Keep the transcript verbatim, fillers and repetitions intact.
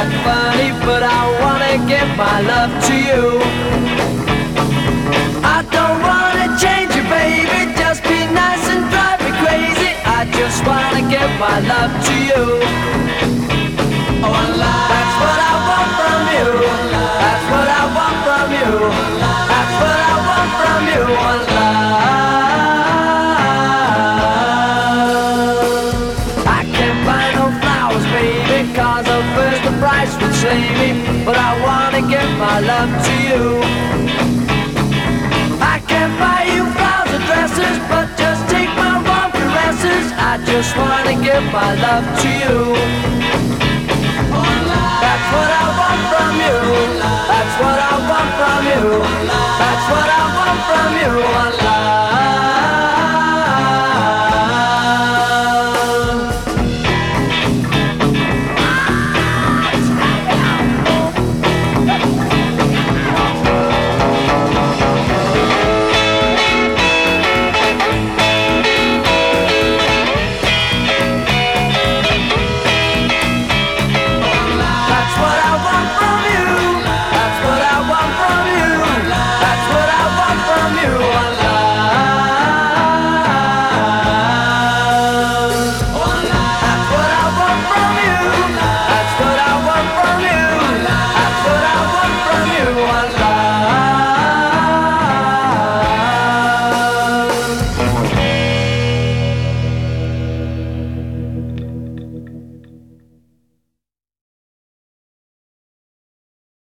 that funny, but I wanna give my love to you. I don't wanna change you, baby, just be nice and drive me crazy. I just wanna give my love to you. Oh, that's what I want from you. That's what I want from you. That's what I want from you. One love. I can't buy no flowers, baby, cause of first the price would slay me. But I wanna give my love to you. I can't buy you flowers or dresses, but just take my warm caresses. I just wanna give my love to you. That's what I want from you. That's what I want from you. That's what I want from you.